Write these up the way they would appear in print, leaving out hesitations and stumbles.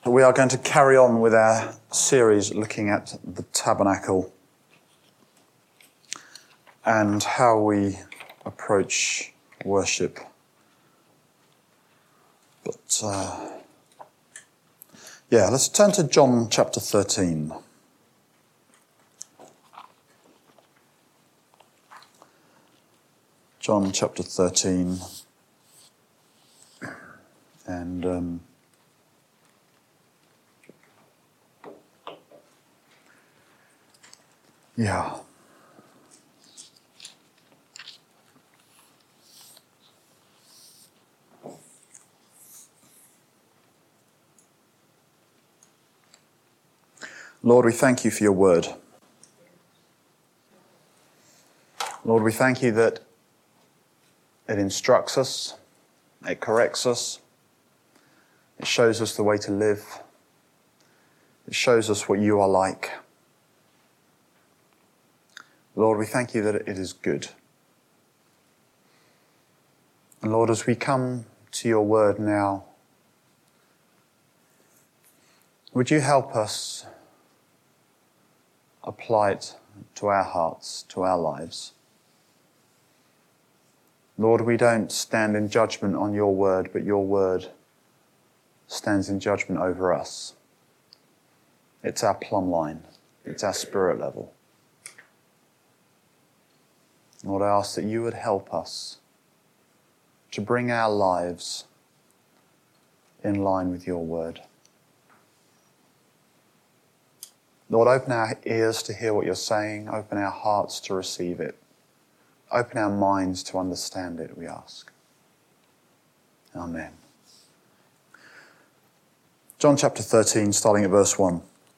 We are going to carry on with our series looking at the tabernacle and how we approach worship. But, let's turn to John chapter 13. John chapter 13. And Lord, we thank you for your word. Lord, we thank you that it instructs us, it corrects us, it shows us the way to live, it shows us what you are like. Lord, we thank you that it is good. And Lord, as we come to your word now, would you help us apply it to our hearts, to our lives? Lord, we don't stand in judgment on your word, but your word stands in judgment over us. It's our plumb line. It's our spirit level. Lord, I ask that you would help us to bring our lives in line with your word. Lord, open our ears to hear what you're saying. Open our hearts to receive it. Open our minds to understand it, we ask. Amen. John chapter 13, starting at verse 1.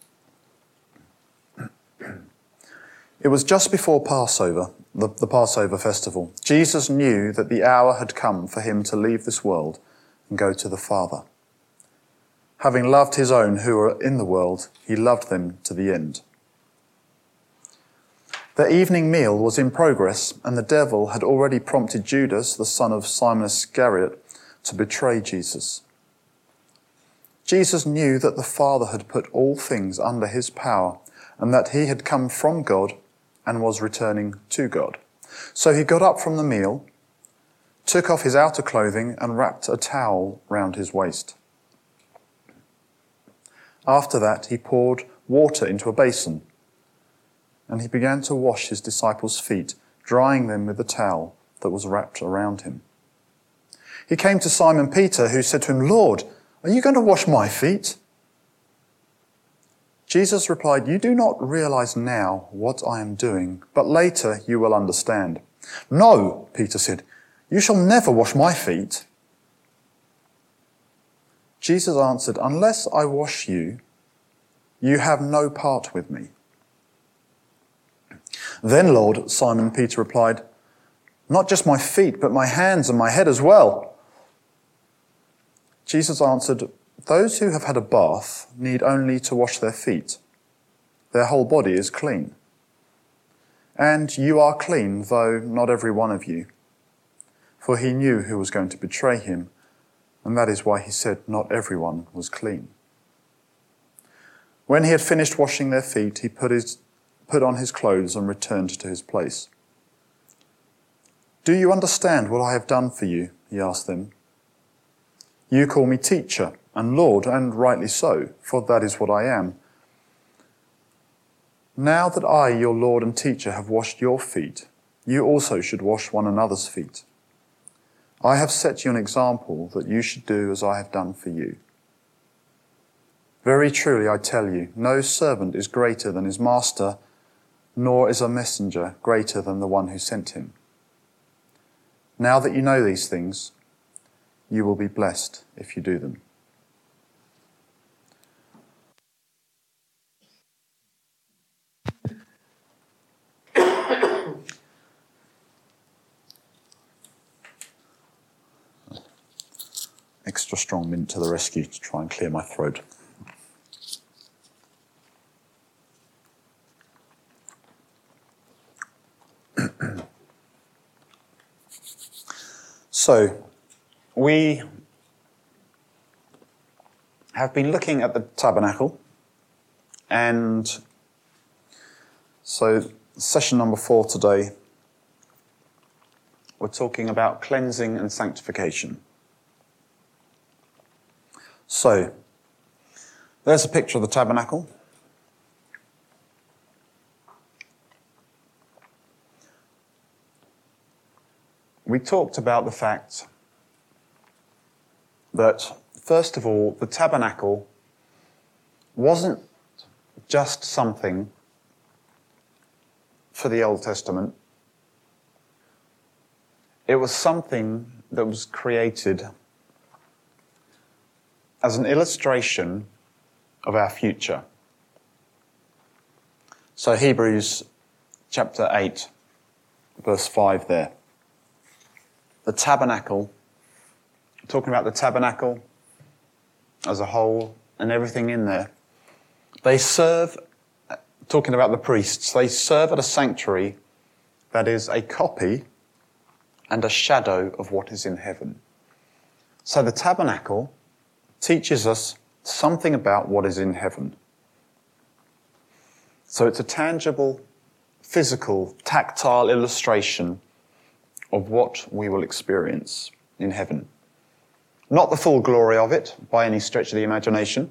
It was just before Passover, the Passover festival. Jesus knew that the hour had come for him to leave this world and go to the Father. Having loved his own who were in the world, he loved them to the end. The evening meal was in progress, and the devil had already prompted Judas, the son of Simon Iscariot, to betray Jesus. Jesus knew that the Father had put all things under his power, and that he had come from God and was returning to God. So he got up from the meal, took off his outer clothing, and wrapped a towel round his waist. After that, he poured water into a basin, and he began to wash his disciples' feet, drying them with the towel that was wrapped around him. He came to Simon Peter, who said to him, "Lord, are you going to wash my feet?" Jesus replied, "You do not realize now what I am doing, but later you will understand." "No," Peter said, "you shall never wash my feet." Jesus answered, "Unless I wash you, you have no part with me." "Then, Lord," Simon Peter replied, "not just my feet, but my hands and my head as well." Jesus answered, "Those who have had a bath need only to wash their feet. Their whole body is clean. And you are clean, though not every one of you." For he knew who was going to betray him, and that is why he said not everyone was clean. When he had finished washing their feet, he put on his clothes and returned to his place. "Do you understand what I have done for you?" he asked them. "You call me teacher and Lord, and rightly so, for that is what I am. Now that I, your Lord and teacher, have washed your feet, you also should wash one another's feet. I have set you an example that you should do as I have done for you. Very truly I tell you, no servant is greater than his master, nor is a messenger greater than the one who sent him. Now that you know these things, you will be blessed if you do them." Extra strong mint to the rescue to try and clear my throat. So, we have been looking at the tabernacle, and so session number 4 today, we're talking about cleansing and sanctification. So, there's a picture of the tabernacle. We talked about the fact that, first of all, the tabernacle wasn't just something for the Old Testament. It was something that was created as an illustration of our future. So Hebrews chapter 8, verse 5 there. The tabernacle, talking about the tabernacle as a whole and everything in there. They serve, talking about the priests, they serve at a sanctuary that is a copy and a shadow of what is in heaven. So the tabernacle teaches us something about what is in heaven. So it's a tangible, physical, tactile illustration of what we will experience in heaven. Not the full glory of it by any stretch of the imagination.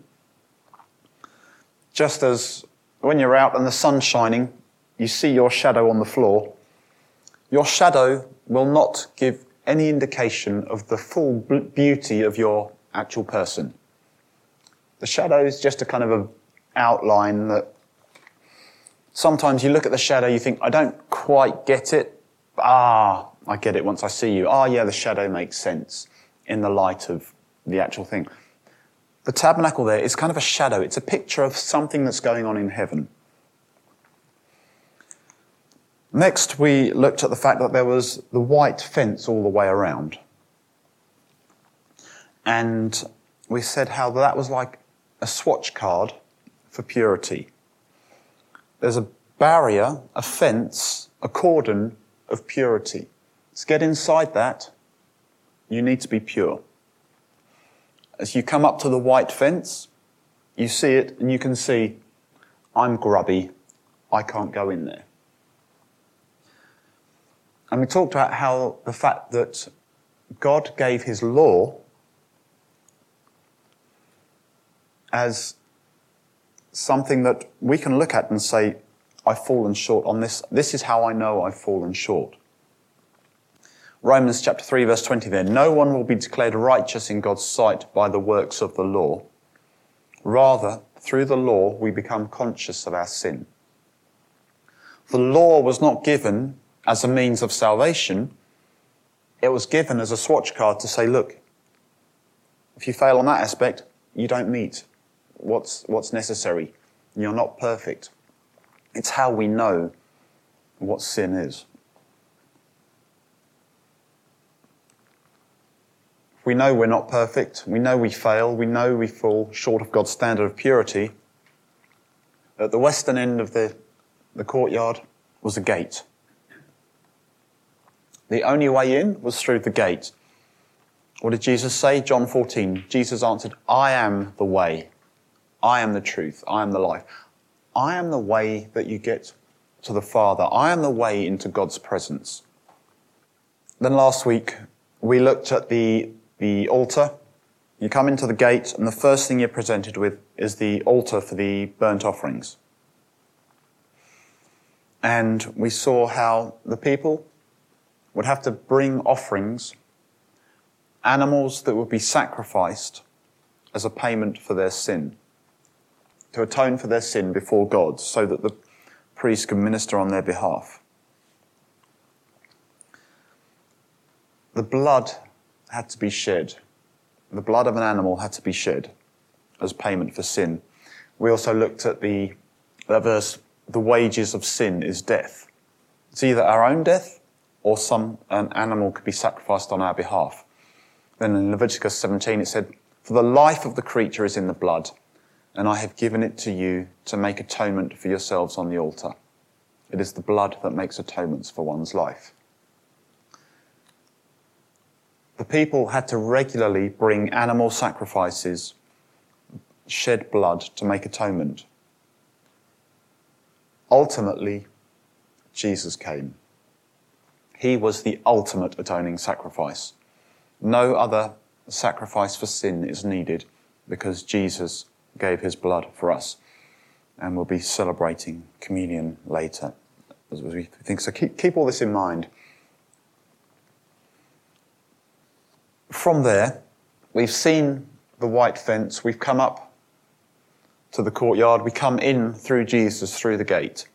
Just as when you're out and the sun's shining, you see your shadow on the floor, your shadow will not give any indication of the full beauty of your actual person. The shadow is just a kind of an outline that sometimes you look at the shadow, you think, I don't quite get it. I get it once I see you. Yeah, the shadow makes sense in the light of the actual thing. The tabernacle there is kind of a shadow. It's a picture of something that's going on in heaven. Next, we looked at the fact that there was the white fence all the way around. And we said how that was like a swatch card for purity. There's a barrier, a fence, a cordon of purity. To get inside that, you need to be pure. As you come up to the white fence, you see it and you can see, I'm grubby, I can't go in there. And we talked about how the fact that God gave his law as something that we can look at and say, I've fallen short on this. This is how I know I've fallen short. Romans chapter 3 verse 20 there. No one will be declared righteous in God's sight by the works of the law. Rather, through the law, we become conscious of our sin. The law was not given as a means of salvation. It was given as a swatch card to say, look, if you fail on that aspect, you don't meet what's necessary. You're not perfect. It's how we know what sin is. We know we're not perfect. We know we fail. We know we fall short of God's standard of purity. At the western end of the courtyard was a gate. The only way in was through the gate. What did Jesus say? John 14. Jesus answered, I am the way. I am the truth. I am the life. I am the way that you get to the Father. I am the way into God's presence. Then last week, we looked at the altar. You come into the gate, and the first thing you're presented with is the altar for the burnt offerings. And we saw how the people would have to bring offerings, animals that would be sacrificed as a payment for their sin, to atone for their sin before God, so that the priest can minister on their behalf. The blood had to be shed. The blood of an animal had to be shed as payment for sin. We also looked at that verse, the wages of sin is death. It's either our own death or an animal could be sacrificed on our behalf. Then in Leviticus 17 it said, for the life of the creature is in the blood, and I have given it to you to make atonement for yourselves on the altar. It is the blood that makes atonements for one's life. The people had to regularly bring animal sacrifices shed blood to make atonement. Ultimately, Jesus came. He was the ultimate atoning sacrifice. No other sacrifice for sin is needed because Jesus gave his blood for us. And we'll be celebrating communion later as we think. So keep all this in mind. From there, we've seen the white fence. We've come up to the courtyard. We come in through Jesus, through the gate.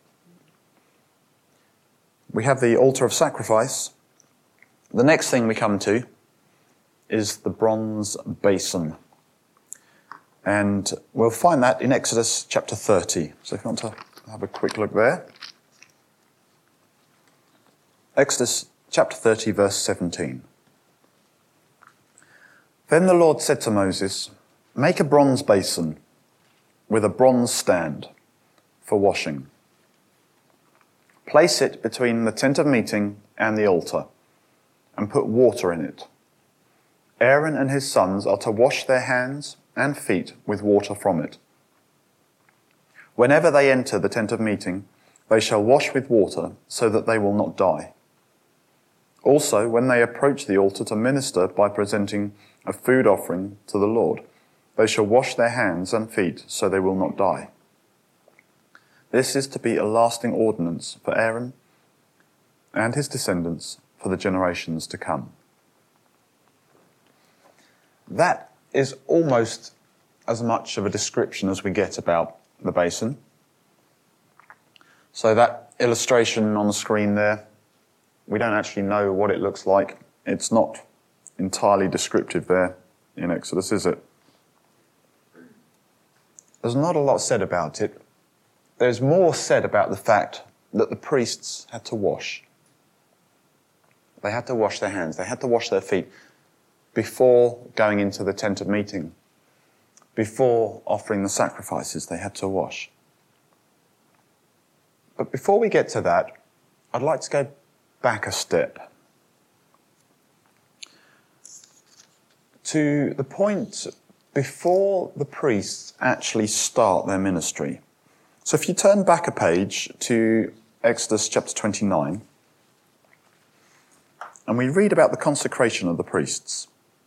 We have the altar of sacrifice. The next thing we come to is the bronze basin. And we'll find that in Exodus chapter 30. So if you want to have a quick look there. Exodus chapter 30, verse 17. Then the Lord said to Moses, "Make a bronze basin with a bronze stand for washing. Place it between the tent of meeting and the altar, and put water in it. Aaron and his sons are to wash their hands and feet with water from it. Whenever they enter the tent of meeting, they shall wash with water so that they will not die. Also, when they approach the altar to minister by presenting a food offering to the Lord, they shall wash their hands and feet so they will not die. This is to be a lasting ordinance for Aaron and his descendants for the generations to come." That is almost as much of a description as we get about the basin. So that illustration on the screen there, we don't actually know what it looks like. It's not entirely descriptive there in Exodus, is it? There's not a lot said about it. There's more said about the fact that the priests had to wash. They had to wash their hands. They had to wash their feet before going into the tent of meeting. Before offering the sacrifices, they had to wash. But before we get to that, I'd like to go back a step to the point before the priests actually start their ministry. So if you turn back a page to Exodus chapter 29, and we read about the consecration of the priests.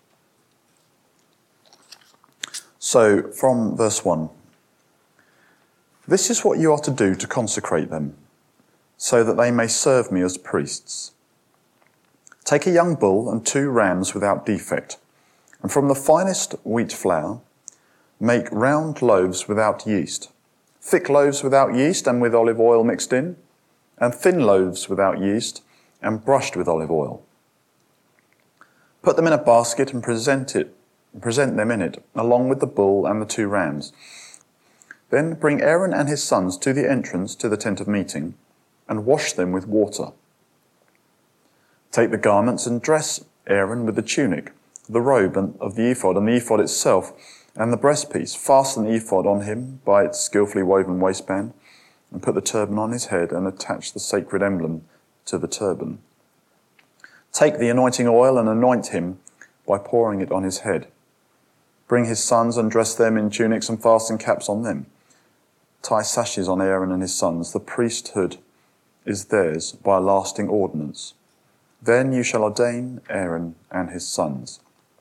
So from verse 1, "This is what you are to do to consecrate them, so that they may serve me as priests. Take a young bull and 2 rams without defect, and from the finest wheat flour, make round loaves without yeast, thick loaves without yeast and with olive oil mixed in, and thin loaves without yeast and brushed with olive oil. Put them in a basket and present them in it, along with the bull and the 2 rams. Then bring Aaron and his sons to the entrance to the tent of meeting, and wash them with water. Take the garments and dress Aaron with the tunic, the robe of the ephod, and the ephod itself, and the breastpiece. Fasten the ephod on him by its skillfully woven waistband, and put the turban on his head, and attach the sacred emblem to the turban. Take the anointing oil and anoint him by pouring it on his head. Bring his sons and dress them in tunics and fasten caps on them. Tie sashes on Aaron and his sons. The priesthood is theirs by a lasting ordinance. Then you shall ordain Aaron and his sons."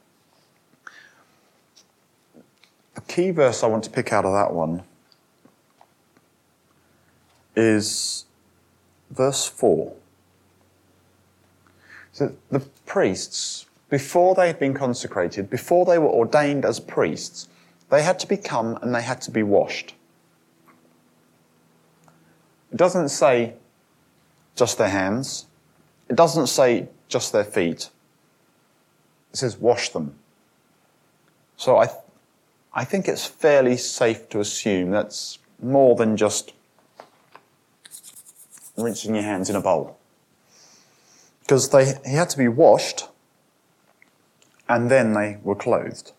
The key verse I want to pick out of that one is verse 4. So the priests, before they had been consecrated, before they were ordained as priests, they had to become and they had to be washed. It doesn't say just their hands. It doesn't say just their feet. It says wash them. So I think it's fairly safe to assume that's more than just rinsing your hands in a bowl. Because he had to be washed, and then they were clothed.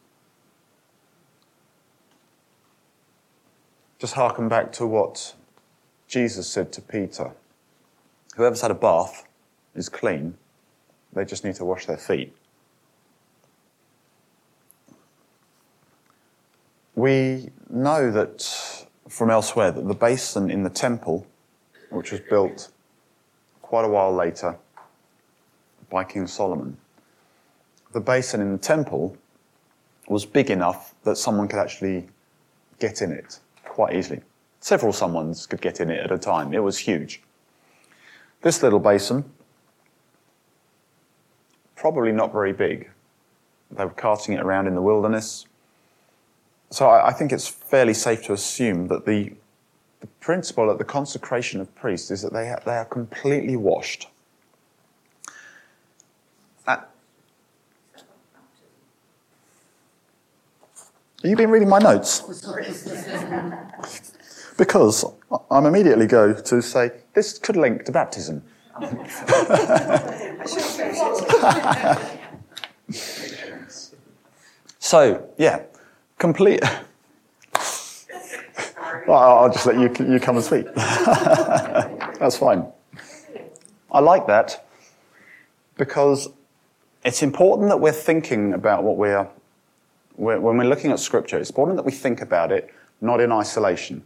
Just harken back to what Jesus said to Peter. Whoever's had a bath is clean. They just need to wash their feet. We know that from elsewhere that the basin in the temple, which was built quite a while later by King Solomon, the basin in the temple was big enough that someone could actually get in it quite easily. Several someones could get in it at a time. It was huge. This little basin, probably not very big. They were carting it around in the wilderness. So I think it's fairly safe to assume that the principle at the consecration of priests is that they are completely washed. You've been reading my notes? Because I'm immediately go to say, this could link to baptism. So, yeah, complete... Well, I'll just let you come and speak. That's fine. I like that because it's important that we're thinking about what when we're looking at Scripture, it's important that we think about it not in isolation.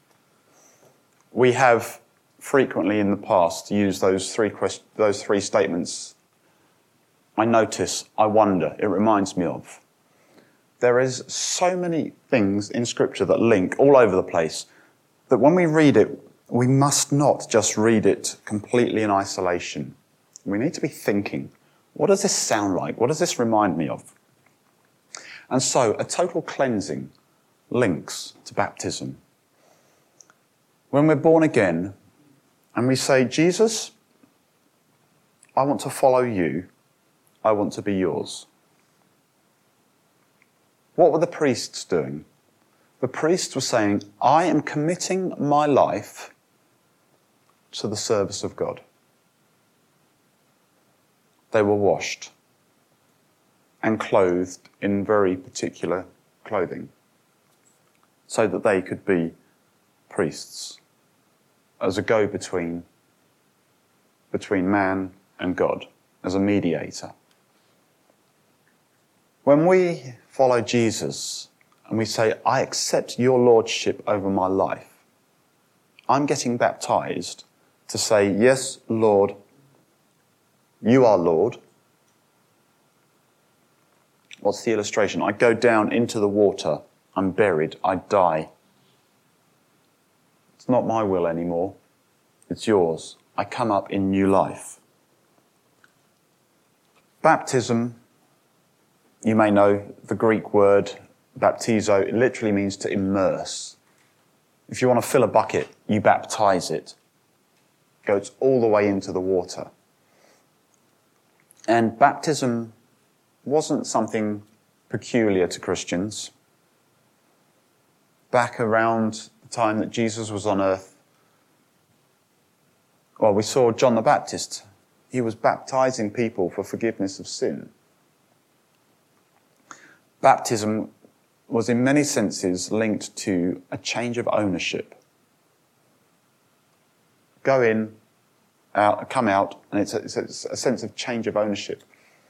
We have frequently in the past used those three statements. I notice, I wonder, it reminds me of. There is so many things in Scripture that link all over the place that when we read it, we must not just read it completely in isolation. We need to be thinking, what does this sound like? What does this remind me of? And so a total cleansing links to baptism. When we're born again and we say, Jesus, I want to follow you. I want to be yours. What were the priests doing? The priests were saying, I am committing my life to the service of God. They were washed and clothed in very particular clothing so that they could be priests as a go-between between man and God, as a mediator. When we follow Jesus and we say, I accept your lordship over my life, I'm getting baptized to say, yes, Lord, you are Lord. What's the illustration? I go down into the water, I'm buried, I die. It's not my will anymore, it's yours. I come up in new life. Baptism, you may know the Greek word baptizo, it literally means to immerse. If you want to fill a bucket, you baptize it. It goes all the way into the water. And baptism wasn't something peculiar to Christians. Back around the time that Jesus was on earth, well, we saw John the Baptist. He was baptizing people for forgiveness of sin. Baptism was in many senses linked to a change of ownership. Go in, out, come out, and it's a sense of change of ownership.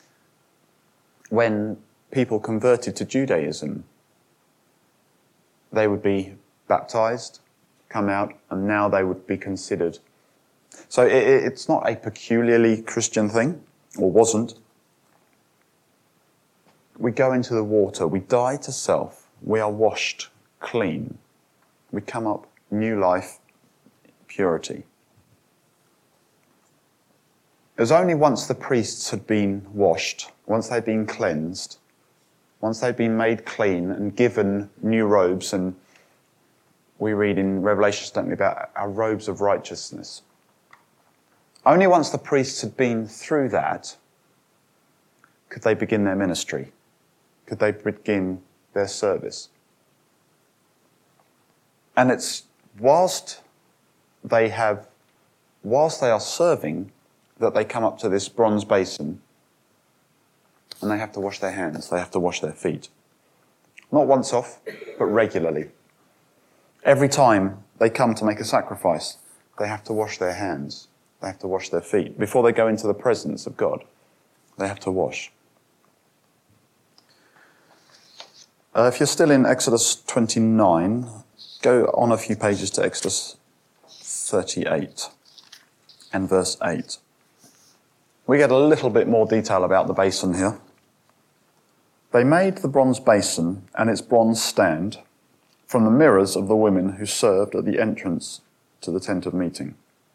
When people converted to Judaism, they would be baptized, come out, and now they would be considered. So it's not a peculiarly Christian thing, or wasn't. We go into the water, we die to self, we are washed clean. We come up new life, purity. It was only once the priests had been washed, once they'd been cleansed, once they'd been made clean and given new robes, and we read in Revelation, don't we, about our robes of righteousness. Only once the priests had been through that could they begin their ministry, could they begin their service. And it's whilst they are serving that they come up to this bronze basin and they have to wash their hands, they have to wash their feet. Not once off, but regularly. Every time they come to make a sacrifice, they have to wash their hands. They have to wash their feet. Before they go into the presence of God, they have to wash. If you're still in Exodus 29, go on a few pages to Exodus 38 and verse 8. We get a little bit more detail about the basin here. They made the bronze basin and its bronze stand from the mirrors of the women who served at the entrance to the tent of meeting.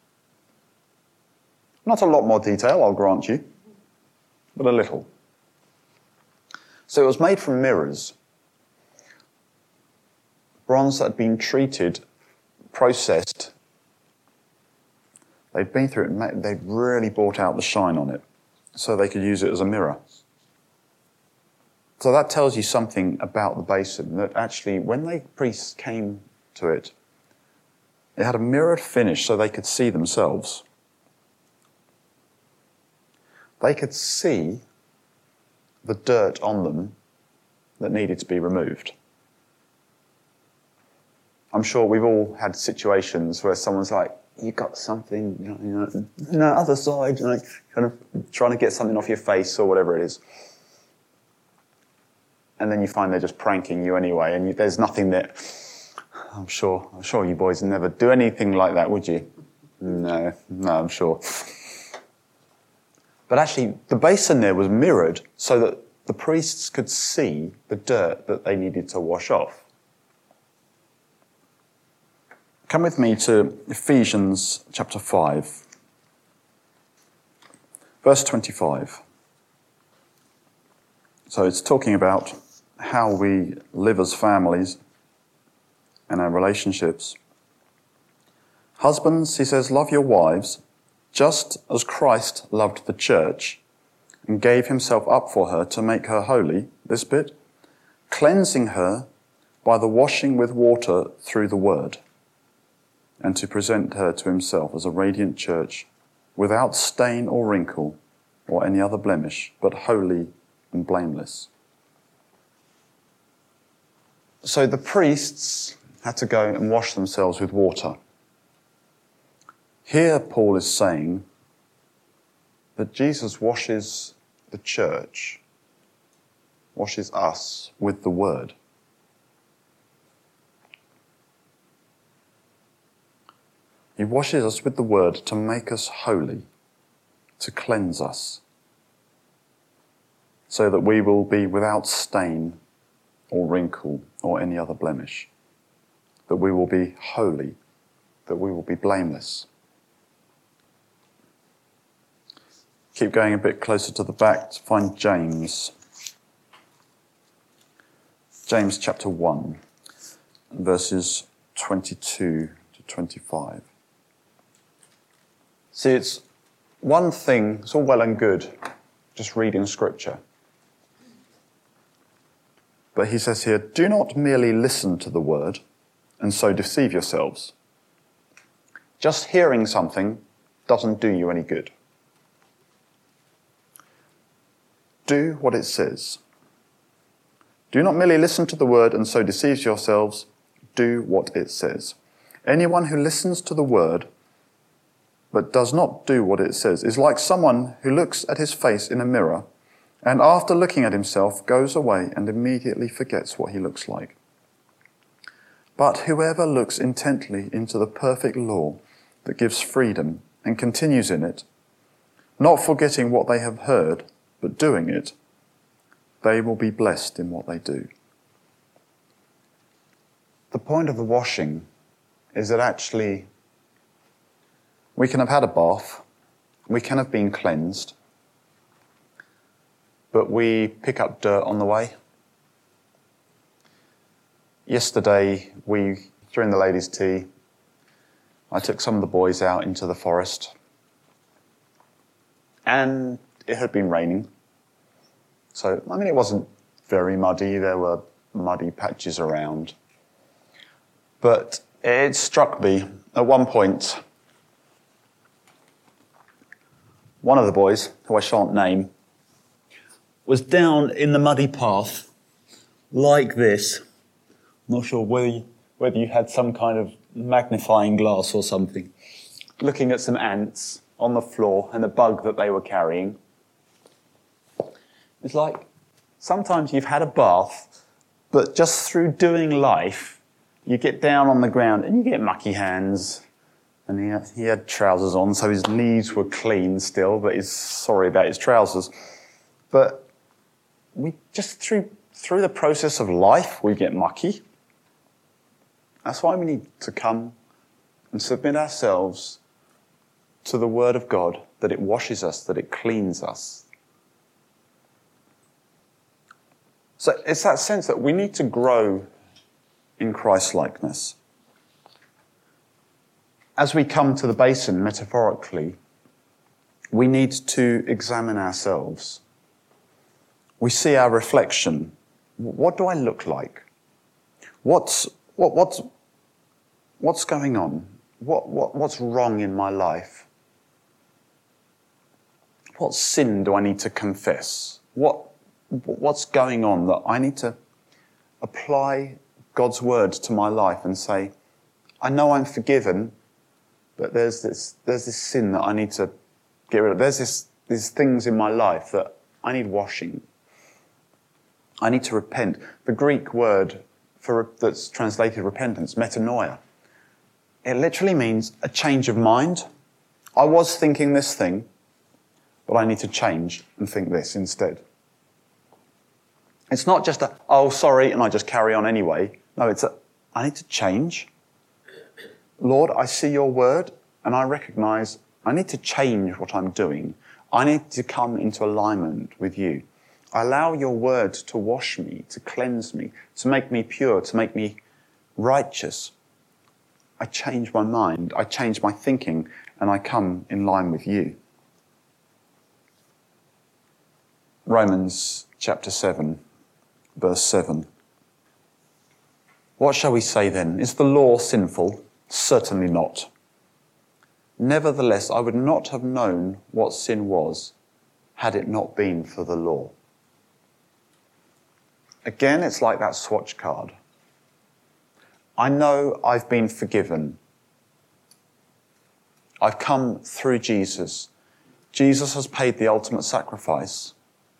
Not a lot more detail, I'll grant you, but a little. So it was made from mirrors. Bronze that had been treated, processed. They'd been through it, they'd really brought out the shine on it so they could use it as a mirror. So that tells you something about the basin, that actually when the priests came to it, it had a mirrored finish so they could see themselves. They could see the dirt on them that needed to be removed. I'm sure we've all had situations where someone's like, you got something, other side, kind of trying to get something off your face or whatever it is. And then you find they're just pranking you anyway, and there's nothing that... I'm sure you boys never do anything like that, would you? No, I'm sure. But actually, the basin there was mirrored so that the priests could see the dirt that they needed to wash off. Come with me to Ephesians chapter 5, verse 25. So it's talking about how we live as families and our relationships. Husbands, he says, love your wives, just as Christ loved the church and gave himself up for her to make her holy, this bit, cleansing her by the washing with water through the word, and to present her to himself as a radiant church, without stain or wrinkle or any other blemish, but holy and blameless. So the priests had to go and wash themselves with water. Here Paul is saying that Jesus washes the church, washes us with the word. He washes us with the word to make us holy, to cleanse us, so that we will be without stain or wrinkle or any other blemish, that we will be holy, that we will be blameless. Keep going a bit closer to the back to find James. James chapter 1, verses 22 to 25. See, it's one thing, it's all well and good, just reading scripture. But he says here, do not merely listen to the word and so deceive yourselves. Just hearing something doesn't do you any good. Do what it says. Do not merely listen to the word and so deceive yourselves. Do what it says. Anyone who listens to the word but does not do what it says is like someone who looks at his face in a mirror and after looking at himself goes away and immediately forgets what he looks like. But whoever looks intently into the perfect law that gives freedom and continues in it, not forgetting what they have heard, but doing it, they will be blessed in what they do. The point of the washing is that actually we can have had a bath, we can have been cleansed, but we pick up dirt on the way. Yesterday, during the ladies' tea, I took some of the boys out into the forest, and it had been raining. So, it wasn't very muddy. There were muddy patches around. But it struck me at one point, one of the boys, who I shan't name, was down in the muddy path like this. I'm not sure whether you had some kind of magnifying glass or something, looking at some ants on the floor and the bug that they were carrying. It's like sometimes you've had a bath, But just through doing life, you get down on the ground and you get mucky hands. And he had trousers on, so his knees were clean still, but he's sorry about his trousers. But we just through the process of life, we get mucky. That's why we need to come and submit ourselves to the Word of God, that it washes us, that it cleans us. So it's that sense that we need to grow in Christ-likeness. As we come to the basin, metaphorically, we need to examine ourselves. We see our reflection. What do I look like? What's going on? What's wrong in my life? What sin do I need to confess? What's going on that I need to apply God's word to my life and say, I know I'm forgiven, but there's this sin that I need to get rid of. There's these things in my life that I need washing. I need to repent. The Greek word that's translated repentance, metanoia, it literally means a change of mind. I was thinking this thing, but I need to change and think this instead. It's not just oh, sorry, and I just carry on anyway. No, I need to change. Lord, I see your word, and I recognize I need to change what I'm doing. I need to come into alignment with you. I allow your word to wash me, to cleanse me, to make me pure, to make me righteous. I change my mind, I change my thinking, and I come in line with you. Romans chapter 7, verse 7. What shall we say then? Is the law sinful? Certainly not. Nevertheless, I would not have known what sin was had it not been for the law. Again, it's like that swatch card. I know I've been forgiven. I've come through Jesus. Jesus has paid the ultimate sacrifice.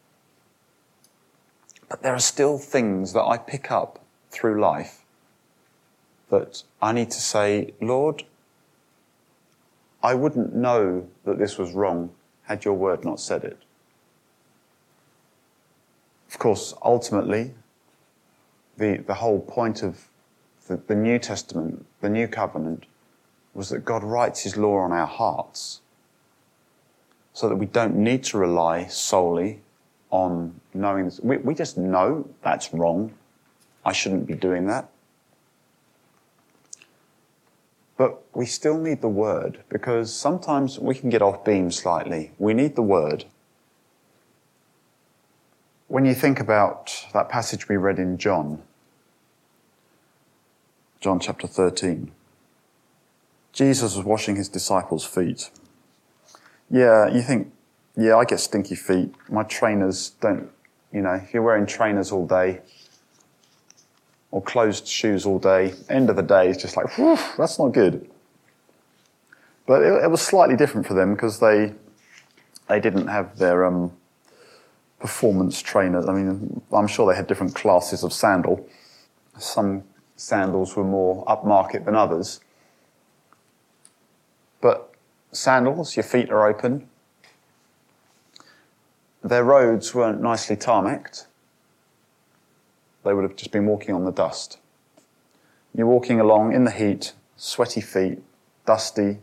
But there are still things that I pick up through life that I need to say, Lord, I wouldn't know that this was wrong had your word not said it. Of course, ultimately, the whole point of the New Testament, the New Covenant, was that God writes his law on our hearts so that we don't need to rely solely on knowing this. We just know that's wrong. I shouldn't be doing that. But we still need the word, because sometimes we can get off beam slightly. We need the word. When you think about that passage we read in John chapter 13, Jesus was washing his disciples' feet. Yeah, you think, yeah, I get stinky feet. My trainers don't, if you're wearing trainers all day or closed shoes all day, end of the day, it's just like, whew, that's not good. But it was slightly different for them because they didn't have their performance trainers. I mean, I'm sure they had different classes of sandal. Some sandals were more upmarket than others. But sandals, your feet are open. Their roads weren't nicely tarmacked. They would have just been walking on the dust. You're walking along in the heat, sweaty feet, dusty,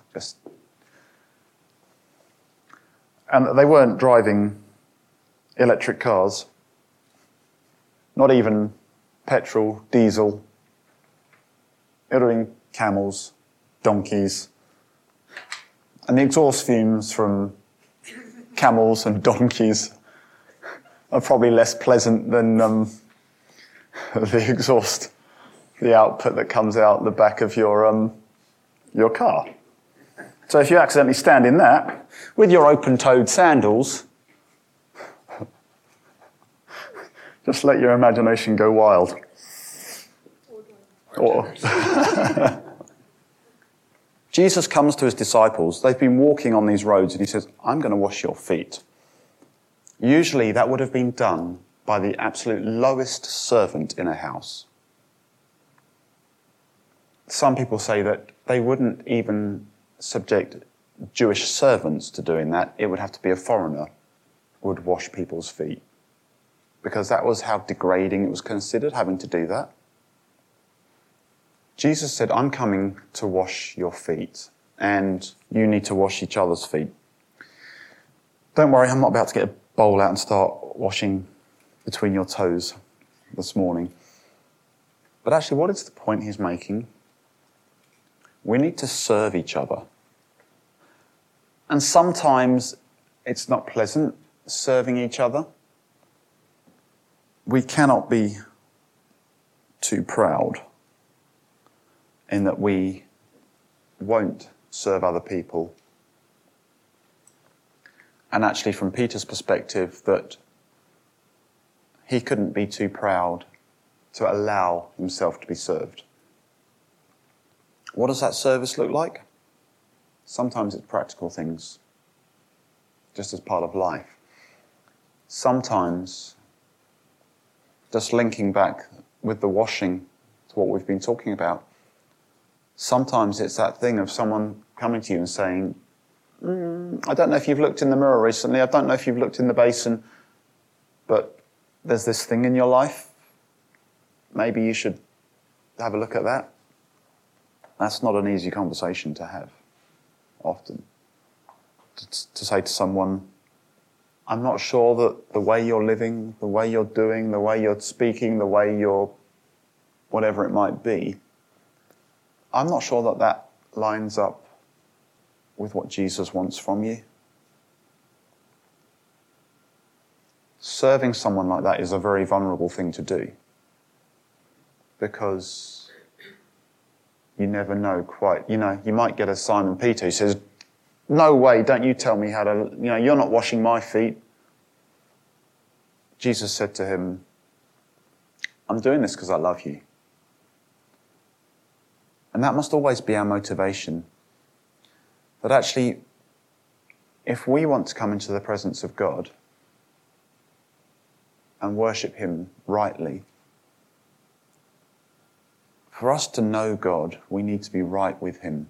and they weren't driving electric cars, not even petrol, diesel. It would have been camels, donkeys, and the exhaust fumes from camels and donkeys are probably less pleasant than the exhaust, the output that comes out the back of your car. So if you accidentally stand in that with your open-toed sandals, just let your imagination go wild. Jesus comes to his disciples. They've been walking on these roads and he says, I'm going to wash your feet. Usually that would have been done by the absolute lowest servant in a house. Some people say that they wouldn't even subject Jewish servants to doing that. It would have to be a foreigner who would wash people's feet, because that was how degrading it was considered, having to do that. Jesus said, I'm coming to wash your feet, and you need to wash each other's feet. Don't worry, I'm not about to get a bowl out and start washing between your toes this morning. But actually, what is the point he's making? We need to serve each other. And sometimes it's not pleasant serving each other. We cannot be too proud in that we won't serve other people. And actually, from Peter's perspective, that he couldn't be too proud to allow himself to be served. What does that service look like? Sometimes it's practical things, just as part of life. Sometimes, just linking back with the washing to what we've been talking about, sometimes it's that thing of someone coming to you and saying, I don't know if you've looked in the mirror recently, I don't know if you've looked in the basin, but there's this thing in your life. Maybe you should have a look at that. That's not an easy conversation to have, often. To say to someone, I'm not sure that the way you're living, the way you're doing, the way you're speaking, the way you're whatever it might be, I'm not sure that that lines up with what Jesus wants from you. Serving someone like that is a very vulnerable thing to do, because you never know quite. You might get a Simon Peter who says, no way, don't you tell me how to, you're not washing my feet. Jesus said to him, I'm doing this because I love you. And that must always be our motivation. That actually, if we want to come into the presence of God and worship him rightly, for us to know God, we need to be right with him.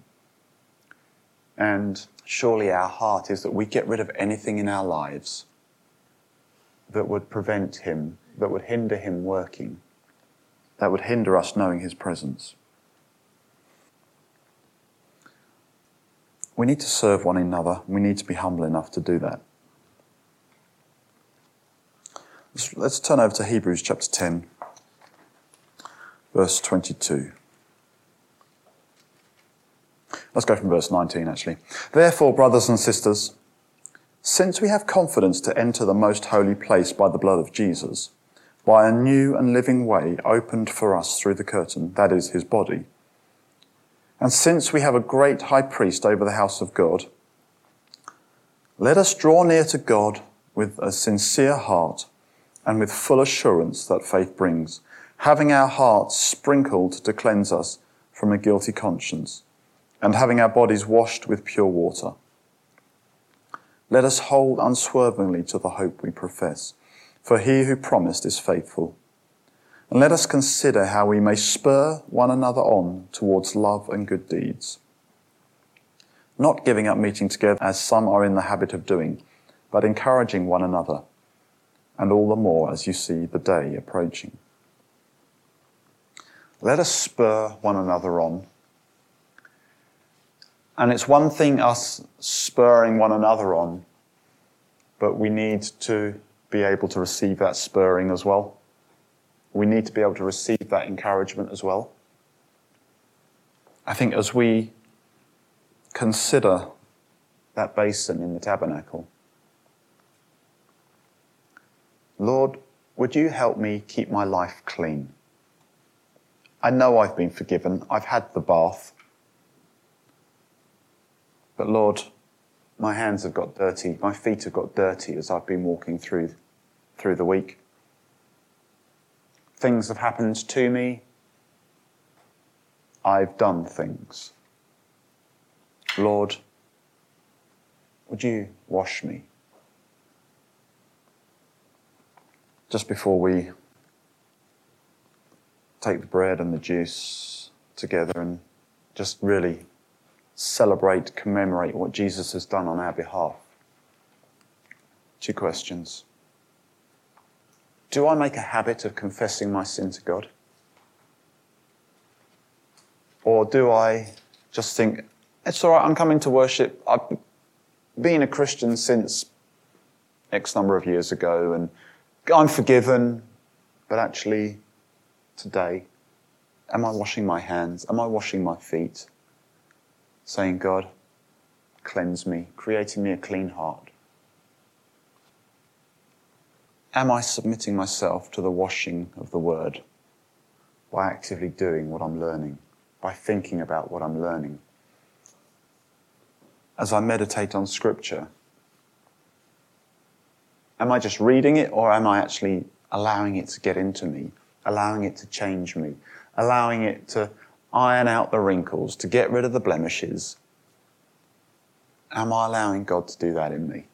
And surely our heart is that we get rid of anything in our lives that would prevent him, that would hinder him working, that would hinder us knowing his presence. We need to serve one another. We need to be humble enough to do that. Let's turn over to Hebrews chapter 10, verse 22. Let's go from verse 19, actually. Therefore, brothers and sisters, since we have confidence to enter the most holy place by the blood of Jesus, by a new and living way opened for us through the curtain, that is, his body, and since we have a great high priest over the house of God, let us draw near to God with a sincere heart and with full assurance that faith brings, having our hearts sprinkled to cleanse us from a guilty conscience, and having our bodies washed with pure water. Let us hold unswervingly to the hope we profess, for he who promised is faithful. And let us consider how we may spur one another on towards love and good deeds, not giving up meeting together as some are in the habit of doing, but encouraging one another, and all the more as you see the day approaching. Let us spur one another on. And it's one thing us spurring one another on, but we need to be able to receive that spurring as well. We need to be able to receive that encouragement as well. I think as we consider that basin in the tabernacle, Lord, would you help me keep my life clean? I know I've been forgiven. I've had the bath. But Lord, my hands have got dirty. My feet have got dirty as I've been walking through the week. Things have happened to me. I've done things. Lord, would you wash me? just before we take the bread and the juice together and just really celebrate, commemorate what Jesus has done on our behalf. 2 questions. Do I make a habit of confessing my sin to God? Or do I just think, it's all right, I'm coming to worship. I've been a Christian since X number of years ago and I'm forgiven, but actually today, am I washing my hands? Am I washing my feet? Saying, God, cleanse me, creating me a clean heart. Am I submitting myself to the washing of the word by actively doing what I'm learning, by thinking about what I'm learning? As I meditate on Scripture, am I just reading it, or am I actually allowing it to get into me, allowing it to change me, allowing it to iron out the wrinkles, to get rid of the blemishes? Am I allowing God to do that in me?